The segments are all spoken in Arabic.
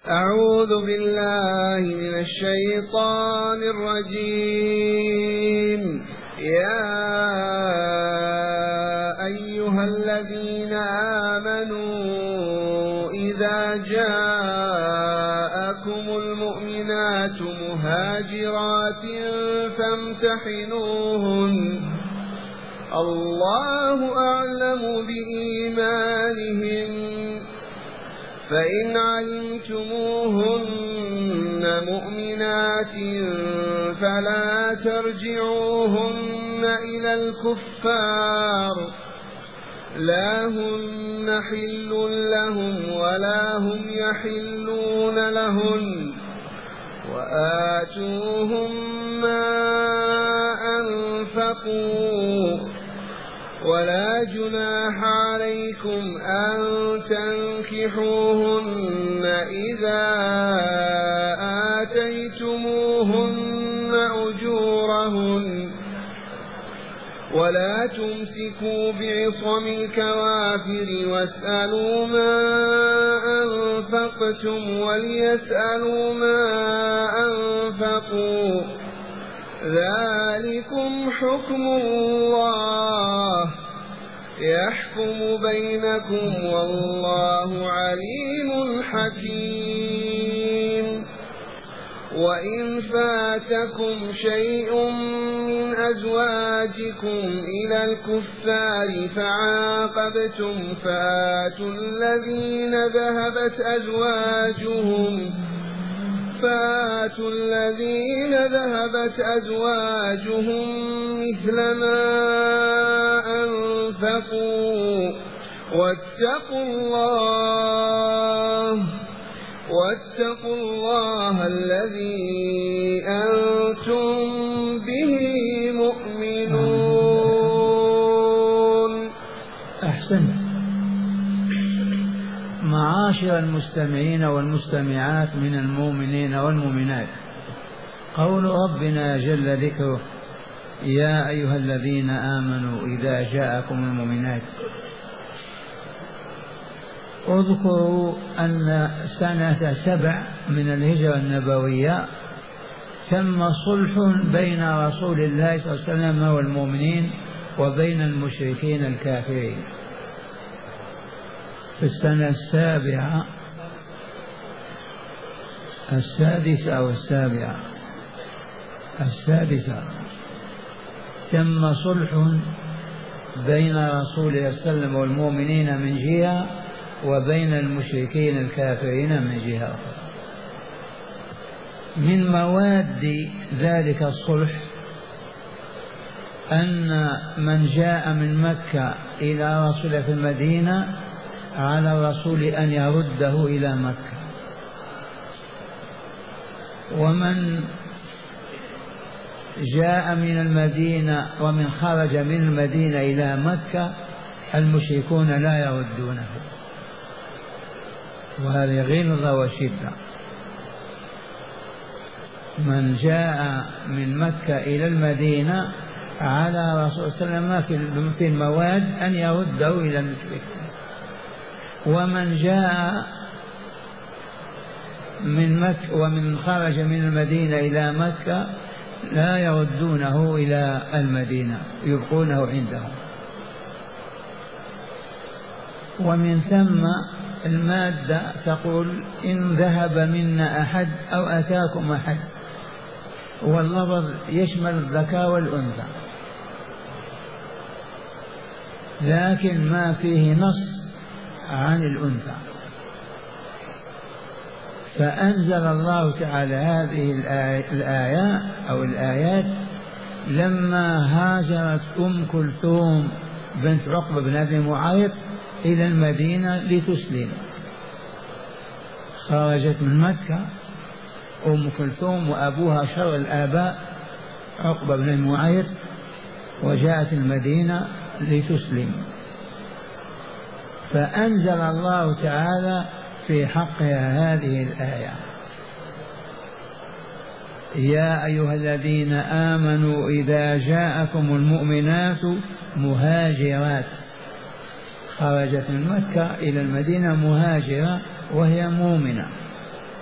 أعوذ بالله من الشيطان الرجيم. يا أيها الذين آمنوا إذا جاءكم المؤمنات مهاجرات فامتحنوهن الله أعلم بإيمانهن فإن علمتموهن مؤمنات فلا ترجعوهن إلى الكفار لا هن حل لهم ولا هم يحلون لهن وآتوهم ما أنفقوا ولا جناح عليكم أن تنكحوهن إذا آتيتموهن أجورهن ولا تمسكوا بعصم الكوافر واسألوا ما أنفقتم وليسألوا ما أنفقوا ذلكم حكم الله يحكم بينكم والله عليم حكيم. وإن فاتكم شيء من أزواجكم إلى الكفار فعاقبتم فآتوا الذين ذهبت أزواجهم مثل ما أنفقوا واتقوا الله الذي أنتم به مؤمنون. أحسنت. معاشر المستمعين والمستمعات من المؤمنين والمؤمنات، قول ربنا جل ذكره: يا أيها الذين آمنوا إذا جاءكم المؤمنات. اذكروا أن سنة 7 من الهجرة النبوية تم صلح بين رسول الله صلى الله عليه وسلم والمؤمنين وبين المشركين الكافرين. في السنة السادسة أو السادسة تم صلح بين رسول الله صلى الله عليه وسلم والمؤمنين من جهة وبين المشركين الكافرين من جهة أخرى. من مواد ذلك الصلح أن من جاء من مكة إلى رسول في المدينة على الرسول أن يرده إلى مكة، ومن جاء من المدينة ومن خرج من المدينة إلى مكة المشركون لا يردونه، وهذه غلظة وشدة. من جاء من مكة إلى المدينة على رسول صلى الله عليه وسلم في المواد أن يرده إلى المشركين، ومن جاء من مكة ومن خرج من المدينة إلى مكة لا يردونه إلى المدينة، يبقونه عندهم. ومن ثم المادة تقول: إن ذهب منا أحد أو أتاكم أحد، واللفظ يشمل الذكر والأنثى، لكن ما فيه نص عن الأنثى. فأنزل الله تعالى هذه الآية أو الآيات لما هاجرت كلثوم بنت عقبة بن أبي معيط إلى المدينة لتسلم. خرجت من مكة كلثوم وأبوها شر الآباء عقبة بن أبي معيط، وجاءت المدينة لتسلم. فأنزل الله تعالى في حقها هذه الآية: يا أيها الذين آمنوا إذا جاءكم المؤمنات مهاجرات. خرجت من مكة إلى المدينة مهاجرة وهي مؤمنة،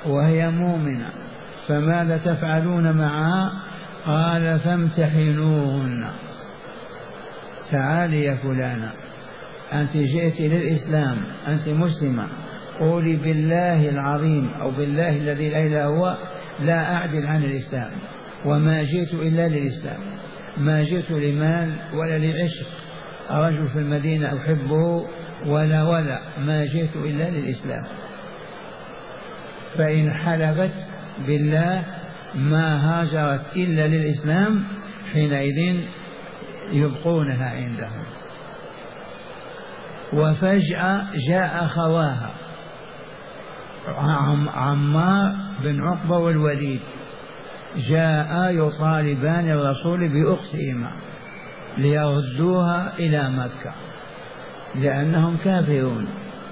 وهي مؤمنة، فماذا تفعلون معها؟ قال فامتحنوهن. تعالي يا فلانة، أنت جئت للإسلام، أنت مسلمة، قولي بالله العظيم أو بالله الذي لا إله إلا هو لا أعدل عن الإسلام، وما جئت إلا للإسلام، ما جئت لمال ولا لعشق رجل في المدينة أحبه ولا ما جئت إلا للإسلام. فإن حلفت بالله ما هاجرت إلا للإسلام حينئذ يبقونها عندهم. وفجأة جاء خواها عمار بن عقبة والوليد، جاء يطالبان الرسول بأختهما ليردوها إلى مكة لأنهم كافرون.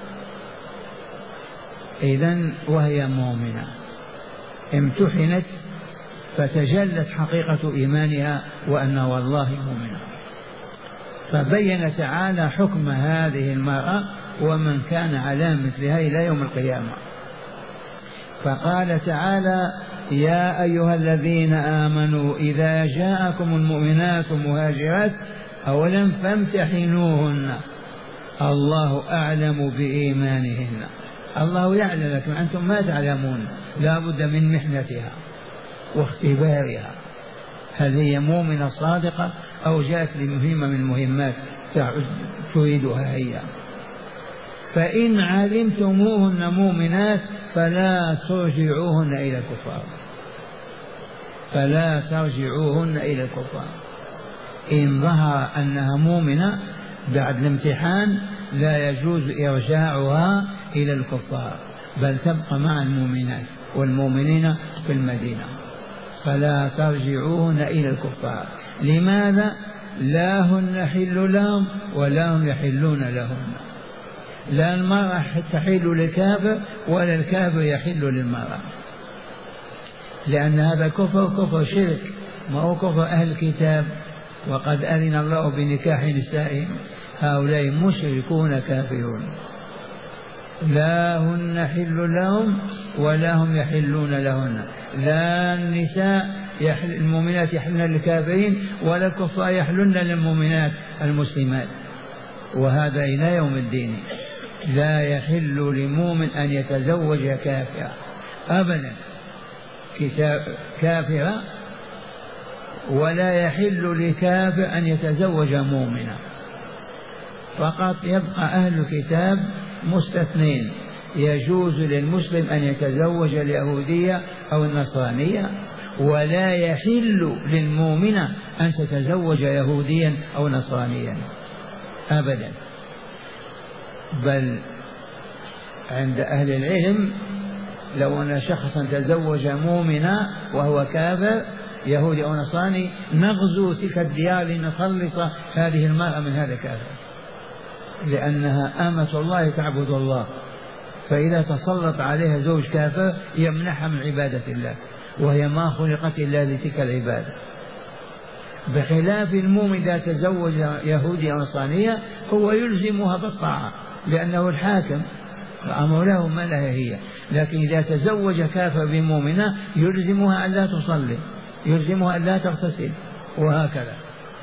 إذن وهي مؤمنة امتحنت فتجلت حقيقة إيمانها وأنها والله مؤمنة. فبين تعالى حكم هذه المرأة ومن كان على مثلها إلى يوم القيامة. فقال تعالى يا أيها الذين آمنوا إذا جاءكم المؤمنات مهاجرات أولا فامتحنوهن الله أعلم بإيمانهن. الله يعلم لكن أنتم ما تعلمون، لا بد من محنتها واختبارها، هل هي مؤمنة صادقة أو جاءت لمهمة من المهمات تريدها هي. فإن علمتموهن مؤمنات فلا ترجعوهن إلى الكفار، فلا ترجعوهن إلى الكفار. إن ظهر أنها مؤمنة بعد الامتحان لا يجوز إرجاعها إلى الكفار، بل تبقى مع المؤمنات والمؤمنين في المدينة. فلا ترجعوهن إلى الكفار. لماذا؟ لا هن حل لهم ولا هم يحلون لهن. لا المرأة تحل للكافر ولا الكافر يحل للمرأة، لأن هذا كفر شرك، ما هو كفر أهل الكتاب. وقد أذن الله بنكاح نسائهم، هؤلاء مشركون كافرون. لا هن حل لهم ولا هم يحلون لهن. لا النساء المؤمنات يحلن للكافرين ولا الكفار يحلن للمؤمنات المسلمات. وهذا إلى يوم الدين. لا يحل لمؤمن أن يتزوج كافرا أبدا، كافرا، ولا يحل لكافر أن يتزوج مؤمنا. فقط يبقى أهل الكتاب مستثنين. يجوز للمسلم أن يتزوج اليهودية أو النصرانية، ولا يحل للمؤمنة أن تتزوج يهوديا أو نصرانيا أبدا. بل عند أهل العلم لو أن شخصا تزوج مؤمنا وهو كافر يهودي أو نصراني نغزو تلك الديار لنخلص هذه المرأة من هذا الكافر، لأنها أمة الله تعبد الله، فإذا تسلط عليها زوج كافر يمنحها من عبادة الله، وهي ما خلقت إلا لتلك العبادة. بخلاف المؤمن إذا تزوج يهودية أو نصرانية هو يلزمها بالطاعة لأنه الحاكم، فأمر له ما لها هي. لكن إذا تزوج كافر بمؤمنة يلزمها أن لا تصلي، يلزمها أن لا تغتسل، وهكذا.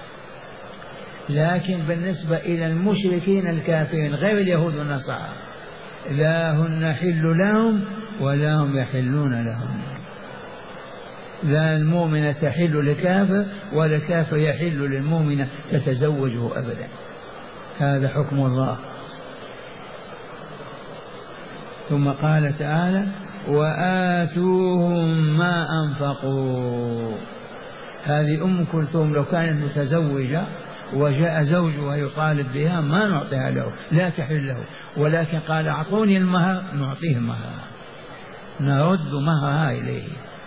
لكن بالنسبة إلى المشركين الكافرين غير اليهود والنصارى لا هن حل لهم ولا هم يحلون لهم. لا المؤمنة تحل لكافر ولا الكافر يحل للمؤمنة تتزوجه أبدا. هذا حكم الله. ثم قال تعالى وآتوهم ما أنفقوا. هذه أم كلثوم لو كانت متزوجة وجاء زوجها يطالب بها ما نعطيها له، لا تحل له، ولكن قال أعطوني المهر نعطيه المهر، نرد مهرها إليه.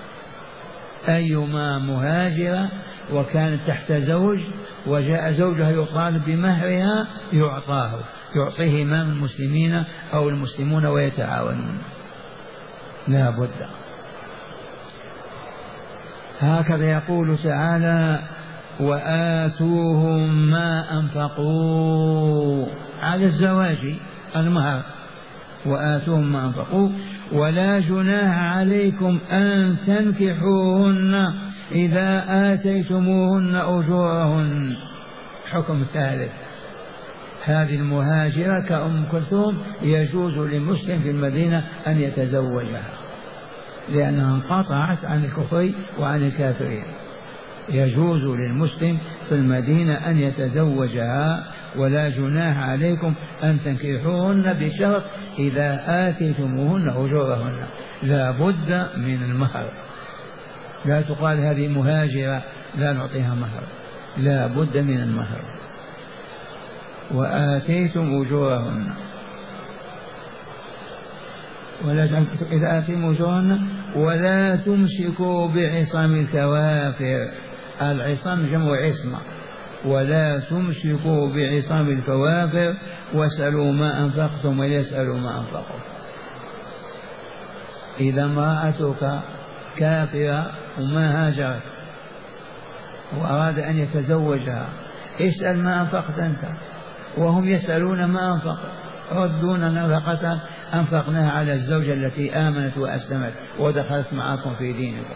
أيما مهاجرة وكانت تحت زوج وجاء زوجها يطالب بمهرها يعطيه إمام المسلمين أو المسلمون ويتعاونون، لا بد. هكذا يقول تعالى وآتوهم ما أنفقوا على الزواج المهر. وآتوهم ما أنفقوا. ولا جناح عليكم أن تنكحوهن إذا آتيتموهن أجورهن. حكم ثالث، هذه المهاجرة كأم كلثوم يجوز للمسلم في المدينة أن يتزوجها لأنها انقطعت عن الكفر وعن الكافرين. يجوز للمسلم في المدينة أن يتزوجها. ولا جناح عليكم أن تنكحوهن بشرط إذا آتيتموهن أجورهن. لا بد من المهر، لا تقال هذه مهاجرة لا نعطيها مهر، لا بد من المهر. وآتيتم أجورهن إذا آتيتم أجورهن ولا تمسكوا بعصم الكوافر. العصم جمع عصمة. ولا تمسكوا بعصم الكوافر واسألوا ما أنفقتم وليسألوا ما أنفقوا. إذا امرأتك كافرة وما هاجرت وأراد أن يتزوجها اسأل ما أنفقت أنت، وهم يسألون ما أنفقت. ردون نفقة أنفقناها على الزوجة التي آمنت وأسلمت ودخلت معكم في دينكم.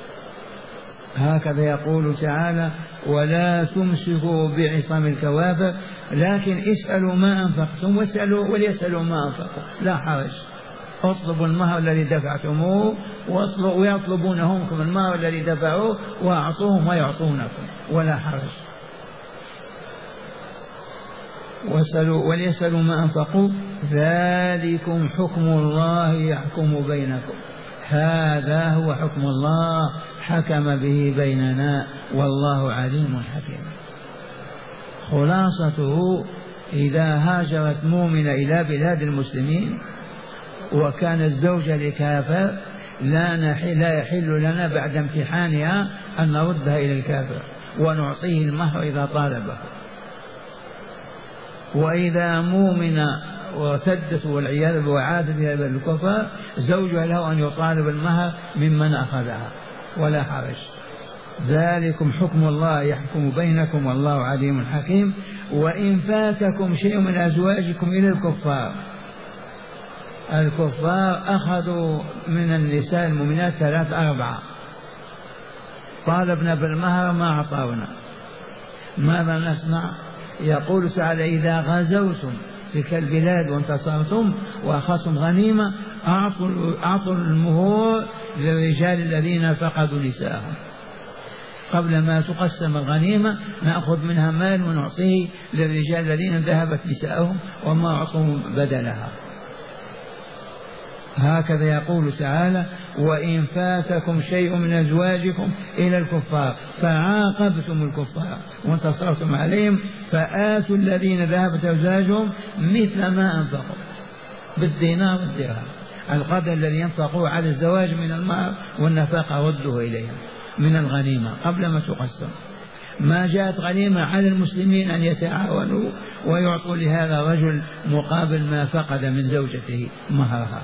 هكذا يقول تعالى: ولا تمسكوا بعصم الكوافر، لكن اسألوا ما أنفقتم وليسألوا ما أنفقوا، لا حرج. اطلبوا المهر الذي دفعتموه ويطلبون همكم المهر الذي دفعوه وأعطوهم ويعطونكم، ولا حرج. وليسألوا ما أنفقوا ذلكم حكم الله يحكم بينكم. هذا هو حكم الله حكم به بيننا والله عليم حكيم. خلاصته: إذا هاجرت مؤمنة إلى بلاد المسلمين وكان الزوج لكافر لا يحل لنا بعد امتحانها أن نردها إلى الكافر ونعطيه المهر إذا طالبه. وإذا مؤمنة وارتدت والعياذ بالله وعادت إلى الكفر زوجها له أن يطالب المهر ممن أخذها، ولا حرج. ذلكم حكم الله يحكم بينكم والله عليم حكيم. وإن فاتكم شيء من أزواجكم إلى الكفار أخذوا من النساء المؤمنات 3-4، طالبنا بالمهر ما أعطونا، ماذا نصنع؟ يقول تعالى: إذا غزوتم تلك البلاد وانتصرتم وأخذتم غنيمة أعطوا المهور للرجال الذين فقدوا نساءهم. قبل ما تقسم الغنيمة نأخذ منها مال ونعطيه للرجال الذين ذهبت نساءهم وما أعطوا بدلها. هكذا يقول تعالى: وإن فاتكم شيء من أزواجكم إلى الكفار فعاقبتم الكفار وانتصرتم عليهم فآتوا الذين ذهبت أزواجهم مثل ما أنفقوا بالدينار والدرهم، القدر الذي ينفقوه على الزواج من المهر والنفقة ردوه إليهم من الغنيمة قبل ما تقسم. ما جاءت غنيمة على المسلمين أن يتعاونوا ويعطوا لهذا الرجل مقابل ما فقد من زوجته مهرها.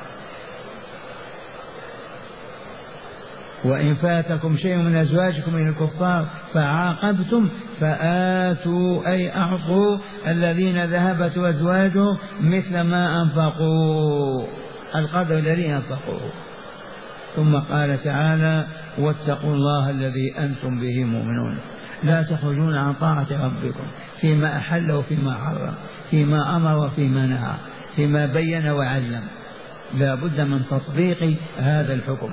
وإن فاتكم شيء من أزواجكم من الكفار فعاقبتم فآتوا أي أعطوا الذين ذهبت أزواجهم مثل ما أنفقوا، القدر الذي أنفقوه. ثم قال تعالى: واتقوا الله الذي أنتم به مؤمنون. لا تخرجون عن طاعة ربكم فيما أحل وفيما حرم، فيما أمر وفيما نهى، فيما بين وعلم. لا بد من تطبيق هذا الحكم.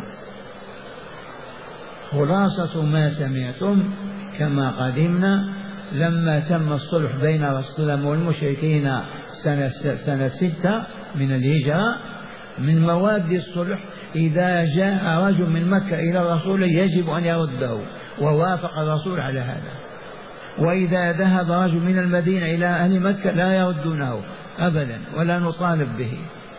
خلاصة ما سمعتم كما قدمنا لما تم الصلح بين رسول الله والمشركين سنة 6 من الهجرة، من مواد الصلح إذا جاء رجل من مكة إلى الرسول يجب أن يرده، ووافق الرسول على هذا. وإذا ذهب رجل من المدينة إلى أهل مكة لا يردونه أبدا ولا نطالب به.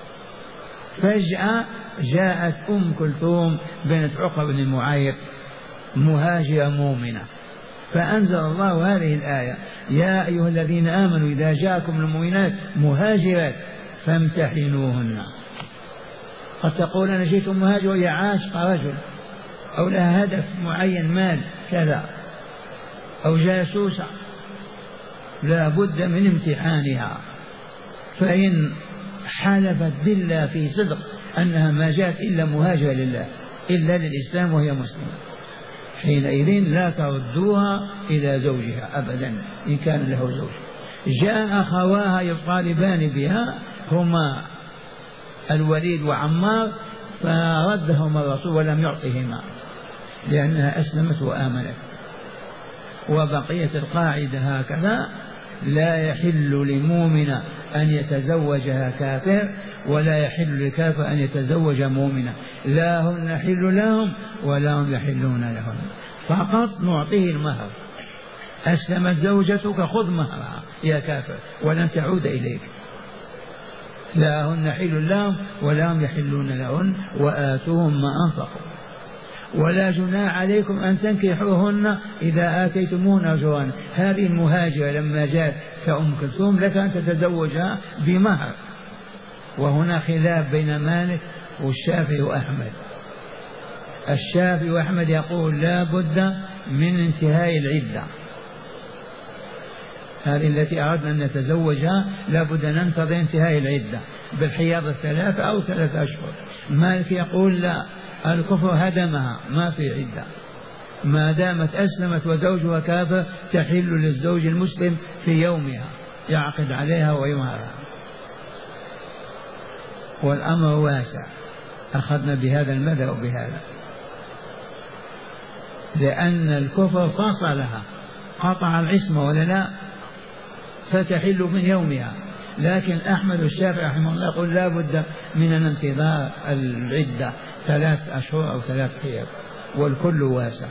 فجأة جاءت أم كلثوم بنت عقبة بن معيط مهاجرة مؤمنة، فأنزل الله هذه الآية: يا أيها الذين آمنوا إذا جاءكم المؤمنات مهاجرات فامتحنوهن. قد تقول أنا جئت مهاجر وهي عاشقة رجل أو لها هدف معين مال كذا أو جاسوسة، لا بد من امتحانها. فإن حلفت بالله في صدق أنها ما جاءت إلا مهاجرة لله إلا للإسلام وهي مسلمة، حينئذ لا تردوها إلى زوجها أبدا إن كان له زوج. جاء أخواها يطالبان بها هما الوليد وعمار فردهما الرسول ولم يعطهما لأنها أسلمت وآمنت. وبقية القاعدة هكذا: لا يحل لمؤمن أن يتزوجها كافر، ولا يحل لكافر أن يتزوج مؤمنا، لا هن حل لهم ولا هم يحلون لهم، فقط نعطيه المهر. أسلمت زوجتك خذ مهرها يا كافر ولن تعود إليك. لا هن حل لهم ولا هم يحلون لهن وآتوهم ما أنفقوا. ولا جناح عليكم أن تنكحوهن إذا آتيتموهن أجرهن. هذه المهاجرة لما جاءت كأم كلثوم لك أن تتزوجها بمهر. وهنا خلاف بين مالك والشافعي وأحمد. الشافعي وأحمد يقول لا بد من انتهاء العدة، هذه التي أردنا أن نتزوجها لا بد أن ننتظر انتهاء العدة بالحياض 3 أو 3 أشهر. مالك يقول لا، الكفر هدمها، ما في عدة، ما دامت أسلمت وزوجها كافر تحل للزوج المسلم في يومها، يعقد عليها ويمهرها. والأمر واسع، أخذنا بهذا المذهب بهذا، لأن الكفر فصلها، قطع العصمة ولا لا، فتحل من يومها. لكن أحمد والشافعي رحمه الله يقول لا بد من انتظار العدة 3 أشهر أو 3 حيض، والكل واسع.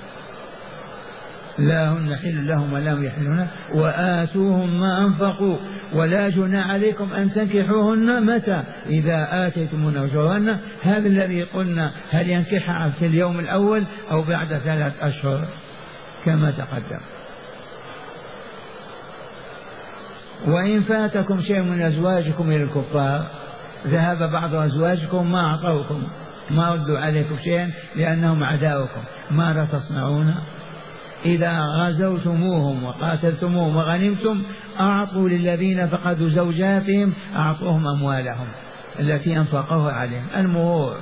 لا هن حل لهم ولا هم يحلون وآتوهم ما أنفقوا ولا جناح عليكم أن تنكحوهن متى إذا آتيتمون أجورهن. هذا الذي قلنا هل ينكحها في اليوم الأول أو بعد 3 أشهر كما تقدم. وإن فاتكم شيء من أزواجكم إلى الكفار، ذهب بعض أزواجكم ما أعطوكم، ما ردوا عليكم شيئا لأنهم أعداؤكم، ماذا تصنعون؟ إذا غزوتموهم وقاتلتموهم وغنمتم أعطوا للذين فقدوا زوجاتهم، أعطوهم أموالهم التي أنفقوها عليهم، المهور.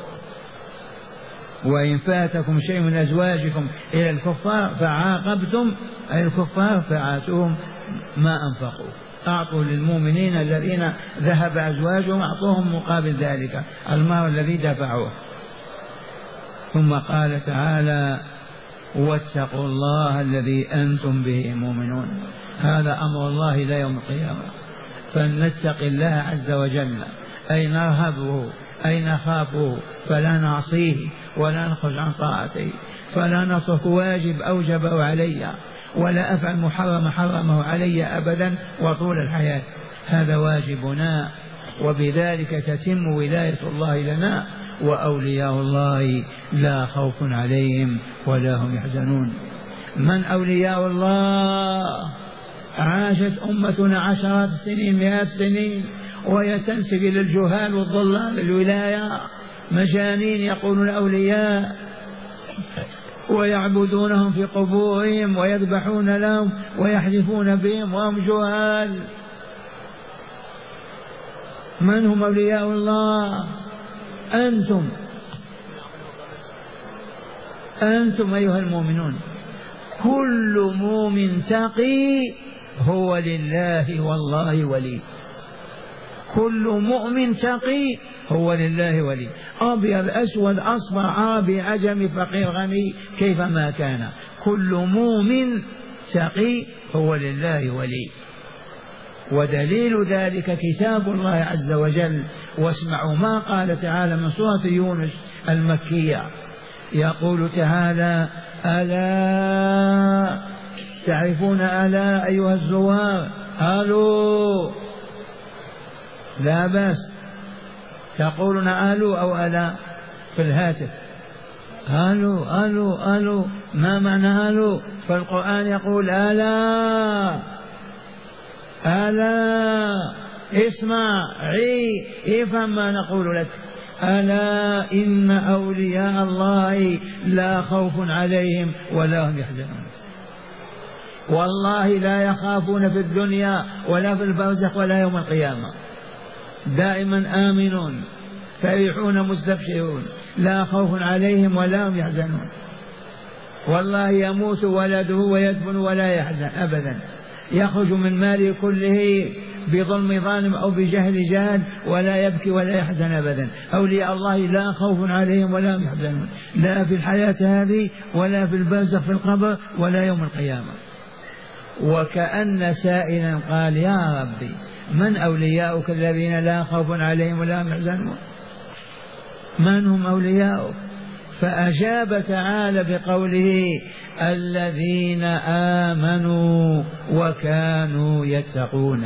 وإن فاتكم شيء من أزواجكم إلى الكفار فعاقبتم أي الكفار فآتوهم ما أنفقوا، أعطوا للمؤمنين الذين ذهب أزواجهم أعطوهم مقابل ذلك المال الذي دفعوه. ثم قال تعالى واتقوا الله الذي أنتم به مؤمنون. هذا أمر الله إلى يوم القيامة، فلنتق الله عز وجل، أي نرهبه أي نخافه، فلا نعصيه ولا نخرج عن طاعته، فلا نترك واجب أوجبه علي ولا أفعل محرم حرمه علي أبدا وطول الحياة. هذا واجبنا، وبذلك تتم ولاية الله لنا، وأولياء الله لا خوف عليهم ولا هم يحزنون. من أولياء الله؟ عاشت أمتنا 10 سنين 100 سنين وهي تنسب إلى الجهال والضلال الولاية، مجانين يقولون أولياء ويعبدونهم في قبورهم ويذبحون لهم ويحلفون بهم وهم جهال. من هم أولياء الله؟ أنتم أيها المؤمنون. كل مؤمن تقي هو لله والله ولي، كل مؤمن تقي هو لله ولي، أبيض أسود أصفر عربي عجمي فقير غني كيفما كان، كل مؤمن تقي هو لله ولي. ودليل ذلك كتاب الله عز وجل. واسمعوا ما قال تعالى من سورة يونس المكية، يقول تعالى ألا تعرفون ألا أيها الزوار، ألو، لا بس تقولون ألو أو ألا في الهاتف، ألو ألو ألو، ما معنى ألو؟ فالقرآن يقول ألا ألا، اسمع افهم ما نقول لك. ألا إن أولياء الله لا خوف عليهم ولا هم يحزنون. والله لا يخافون في الدنيا ولا في البرزخ ولا يوم القيامة. دائما آمنون فرحون مستبشرون لا خوف عليهم ولا هم يحزنون. والله يموت ولده ويدفن ولا يحزن أبدا، يخرج من ماله كله بظلم ظالم أو بجهل جاهل ولا يبكي ولا يحزن أبدا. أولياء الله لا خوف عليهم ولا هم يحزنون، لا في الحياة هذه ولا في البرزخ في القبر ولا يوم القيامة. وكأن سائلا قال يا ربي من أولياؤك الذين لا خوف عليهم ولا هم يحزنون؟ من هم أولياؤك؟ فأجاب تعالى بقوله الذين آمنوا وكانوا يتقون.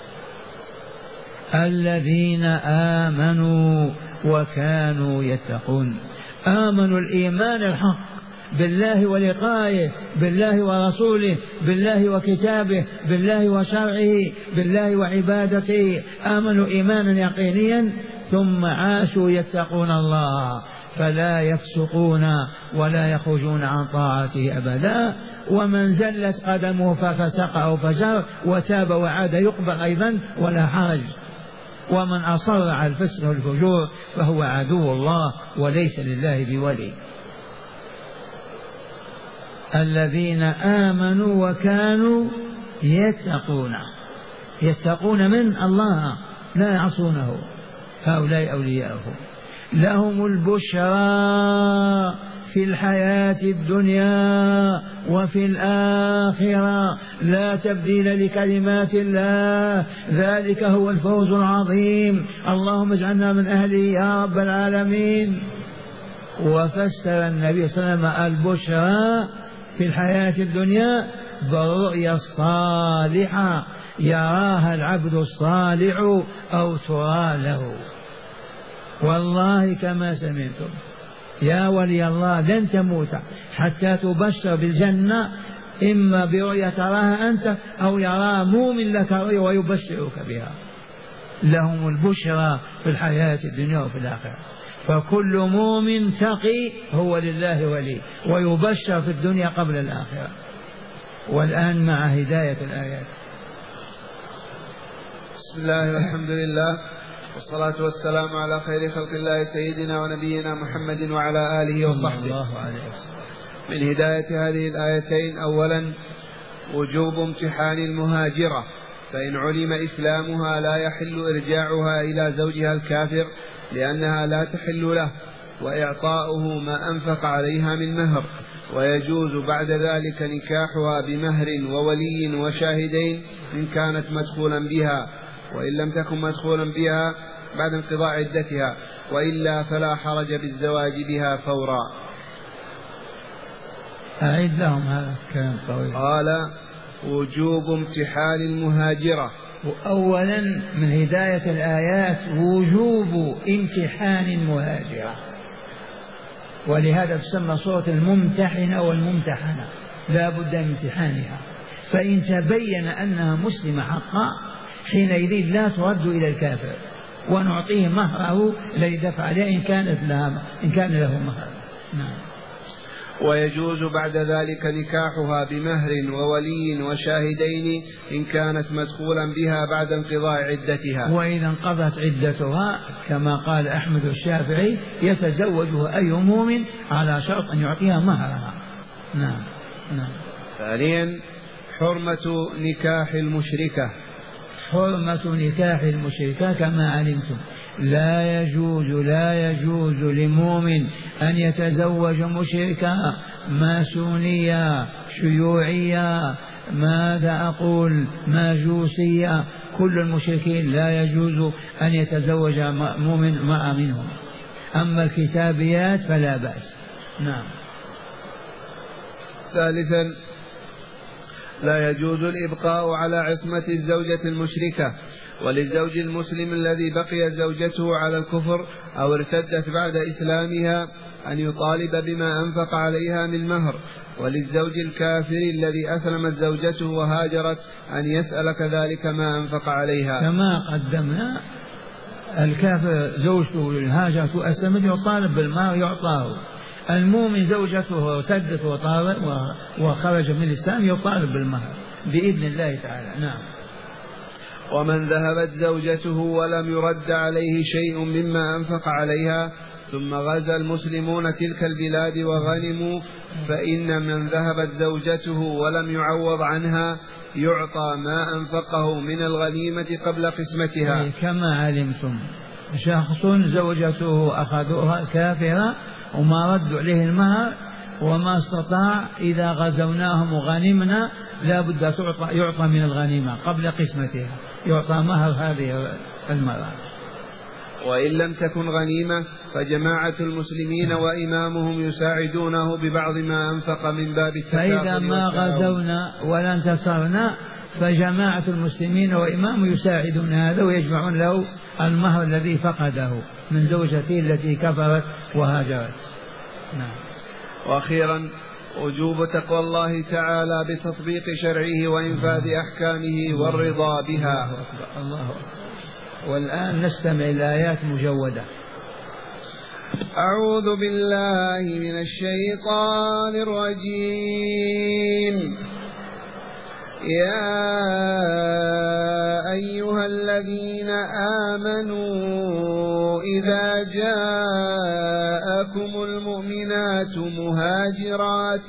الذين آمنوا وكانوا يتقون، آمنوا الإيمان الحق بالله ولقائه، بالله ورسوله، بالله وكتابه، بالله وشرعه، بالله وعبادته، آمنوا إيمانا يقينيا ثم عاشوا يتقون الله فلا يفسقون ولا يخرجون عن طاعته أبدا. ومن زلت قدمه ففسق أو فجر وتاب وعاد يقبل أيضا ولا حرج. ومن أصر على الفسق والفجور فهو عدو الله وليس لله بولي. الذين آمنوا وكانوا يتقون، يتقون من الله لا يعصونه، هؤلاء أولياءه. لهم البشرى في الحياة الدنيا وفي الآخرة لا تبديل لكلمات الله، ذلك هو الفوز العظيم. اللهم اجعلنا من أهله يا رب العالمين. وفسر النبي صلى الله عليه وسلم البشرى في الحياة الدنيا بالرؤيا الصالحة يراها العبد الصالح أو ترى له. والله كما سمعتم يا ولي الله لن تموت حتى تبشر بالجنة، إما برؤيا تراها أنت أو يرى مؤمن لك رؤيا ويبشرك بها. لهم البشرى في الحياة الدنيا وفي الآخرة. فكل مؤمن تقي هو لله ولي ويبشر في الدنيا قبل الآخرة. والآن مع هداية الآيات. بسم الله والحمد لله والصلاة والسلام على خير خلق الله سيدنا ونبينا محمد وعلى آله وصحبه. من هداية هذه الآيتين أولا وجوب امتحان المهاجرة، فإن علم إسلامها لا يحل إرجاعها إلى زوجها الكافر لأنها لا تحل له، وإعطاؤه ما أنفق عليها من مهر، ويجوز بعد ذلك نكاحها بمهر وولي وشاهدين إن كانت مدخولا بها، وإن لم تكن مدخولا بها بعد انقضاء عدتها، وإلا فلا حرج بالزواج بها فورا. أعيد لهم هذا الكلام طويل. قال وجوب امتحان المهاجرة. أولا من هداية الآيات وجوب امتحان المهاجرة، ولهذا تسمى سورة الممتحنة والممتحنة، لا بد من امتحانها. فإن تبين أنها مسلمة حقا حينئذ لا ترد إلى الكافر ونعطيه مهره الذي دفع عليه إن كان له مهر. نعم. ويجوز بعد ذلك نكاحها بمهر وولي وشاهدين إن كانت مدخولا بها بعد انقضاء عدتها. وإذا انقضت عدتها كما قال أحمد الشافعي يتزوجها أي مؤمن على شرط أن يعطيها مهرها. نعم. ثانيا حرمة نكاح المشركة. حرمة نكاح المشركة كما علمتم لا يجوز لمؤمن أن يتزوج مشركة ماسونية شيوعية ماجوسية، كل المشركين لا يجوز أن يتزوج مؤمن مع منهم. أما الكتابيات فلا بأس. نعم. ثالثا لا يجوز الإبقاء على عصمة الزوجة المشركة، وللزوج المسلم الذي بقي زوجته على الكفر أو ارتدت بعد إسلامها أن يطالب بما أنفق عليها من مهر، وللزوج الكافر الذي أسلمت زوجته وهاجرت أن يسأل كذلك ما أنفق عليها. كما قدمنا الكافر زوجته هاجرت وأسلمت يطالب بالمهر يعطاه، المؤمن زوجته ارتدت وخرج من الإسلام يطالب بالمهر بإذن الله تعالى. نعم. ومن ذهبت زوجته ولم يرد عليه شيء مما أنفق عليها ثم غزا المسلمون تلك البلاد وغنموا، فإن من ذهبت زوجته ولم يعوض عنها يعطى ما أنفقه من الغنيمة قبل قسمتها. كما علمتم شخص زوجته أخذوها كافرة وما ردوا عليه المهر، وما استطاع إذا غزوناهم وغنمنا لا بد يعطى من الغنيمة قبل قسمتها، يعطى مهر هذه المرأة. وإن لم تكن غنيمة فجماعة المسلمين وإمامهم يساعدونه ببعض ما أنفق من باب التكافل. فإذا ما غزونا ولا انتصرنا فجماعة المسلمين وإمامهم يساعدون هذا ويجمعون له المهر الذي فقده من زوجته التي كفرت وهاجرت. نعم. وأخيرا وجوب تقوى الله تعالى بتطبيق شرعه وإنفاذ أحكامه والرضا بها. الله أكبر. والآن نستمع الآيات مجودة. أعوذ بالله من الشيطان الرجيم. يا أيها الذين آمنوا إذا جاءكم المؤمنات مهاجرات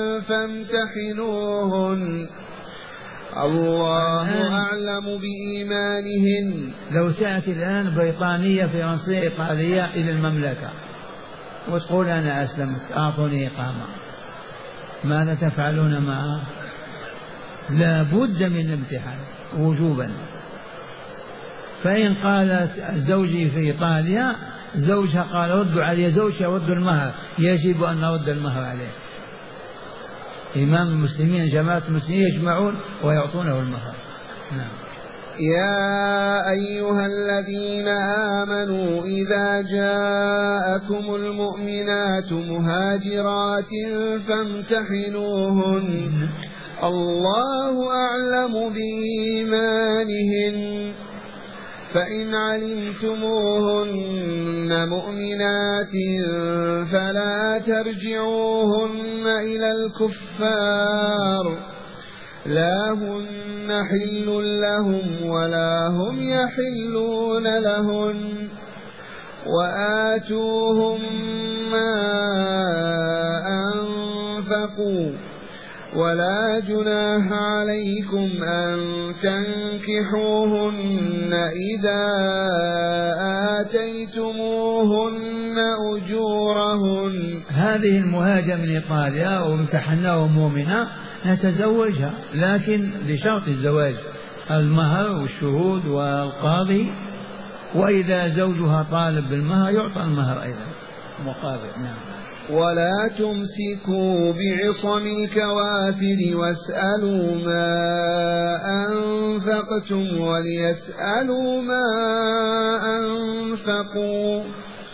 فامتحنوهن الله أعلم بإيمانهن. لو تأتي الآن بريطانية فرنسية إيطالية إلى المملكة وتقول أنا أسلمت أعطوني إقامة، ماذا تفعلون معها؟ لا بد من الامتحان وجوبا. فإن قالت زوجي في إيطاليا زوجها قال ردوا علي زوجها ردوا المهر، يجب أن نرد المهر عليه. إمام المسلمين جماعة المسلمين يجمعون ويعطونه المهر. نعم. يا أيها الذين آمنوا إذا جاءكم المؤمنات مهاجرات فامتحنوهن الله أعلم بإيمانهن، فإن علمتموهن مؤمنات فلا ترجعوهن إلى الكفار لا هن حل لهم ولا هم يحلون لهن، وآتوهم ما أنفقوا ولا جناح عليكم أن تنكحوهن إذا آتيتموهن أجورهن. هذه المهاجرة من إيطاليا وامتحناه مؤمنة نتزوجها، لكن بشرط الزواج المهر والشهود والقاضي، وإذا زوجها طالب بالمهر يعطى المهر أيضا مقابل. نعم. ولا تمسكوا بعصم الكوافر واسألوا ما أنفقتم وليسألوا ما أنفقوا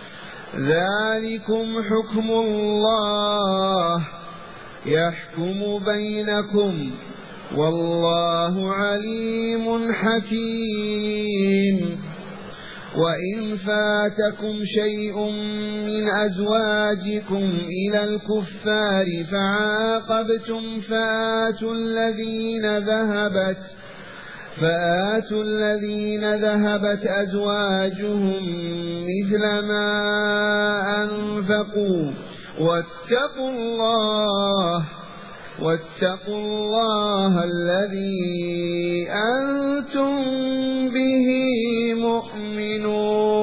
ذلكم حكم الله يحكم بينكم والله عليم حكيم. وإن فاتكم شيء من أزواجكم إلى الكفار فعاقبتم فآتوا الذين ذهبت أزواجهم مثل ما أنفقوا واتقوا الله الذي أنتم به مؤمنون.